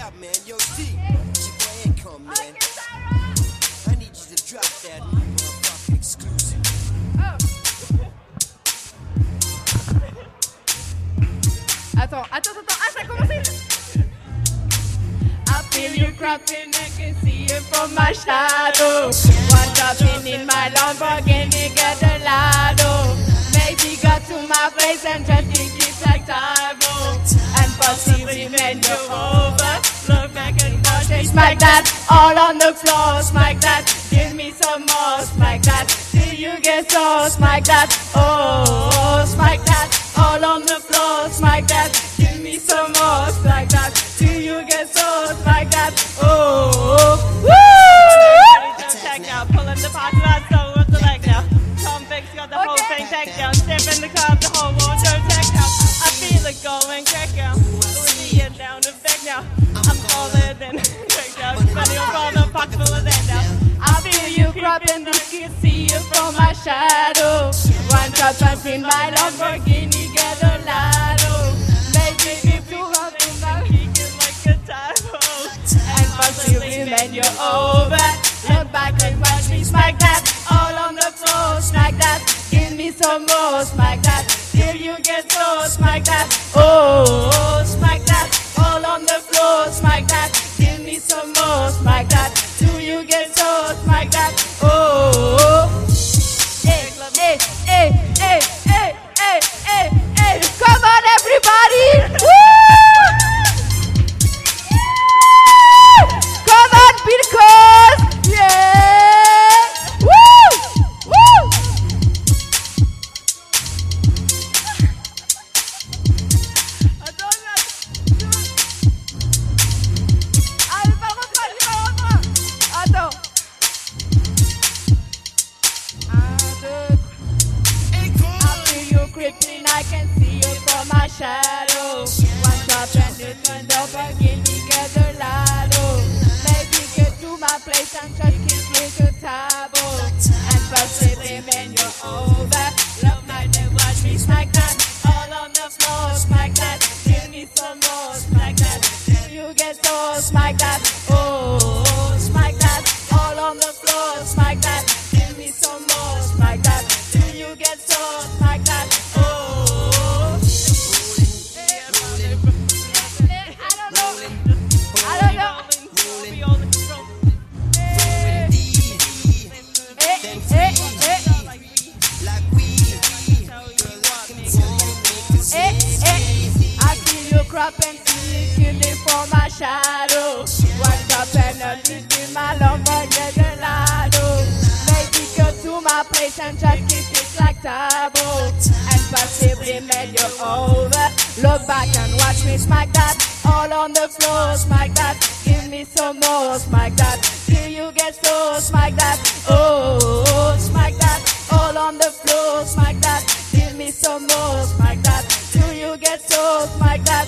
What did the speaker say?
out, man. Yo, D, it's your boy Income, man. I need you to drop that motherfucking exclusive. Attends, ça a commencé. I feel you creeping, I can see you from my shadow. One dropping in my Lamborghini, get a lado. Maybe go to my place and just think it's like Tybo. And possibly when you're over, look back and watch me smack that all on the floor, smack that. Give me some more, smack that. Till you get so, smack that. Oh, smack that all on the floor, smack that. Give me some more, smack that. Till you get so, smack that. Oh, woo! Check now, pulling the party line, so what's the leg now? Convicts got the whole thing checked down. Step in the club, the whole world don't check out. I feel it going crack out. We're down the back now. I'm taller than check out. Funny on the pocket full of that now. I feel you cropping, I can see you from my shadow. One drop and in my Lamborghini, get a lado. Maybe if you have in my kicking like a typo. and possibly when you're over, look back and watch me smack that all on the floor, smack that. Give me some more, smack that. Till you get so, smack that. Oh, smack that all on the floor, smack that. Give me some more, smack that. Till you get so, smack that. Oh, hey, hey, hey, hey, hey, hey, hey, hey. Come on, everybody! Woo! Come on, because yeah! Woo! Woo! Attends. I feel you creeping, I can see you from my shadow. One drop and it turned up again, you get a lado. Maybe get to my place and just kiss little table. And possibly when you're over, love my name, watch me smack that. All on the floor, smack that. Give me some more, smack that. Till you get so, smack that. Oh, smack that. All on the floor, smack that. Give me some more, smack that. Till you get so, smack that. Oh, I don't know. I don't know. I feel you cropping, killing for my shadow. One drop and a leaf in my lumber, get a lado. Maybe go to my place and just kiss it like Tabo. And possibly when you're over, look back and watch me smack that. All on the floor, smack that. Give me some more, smack that. Till you get so, smack that. Oh, smack that. All on the floor, smack that. Give me some more, smack that. Till you get so, smack that.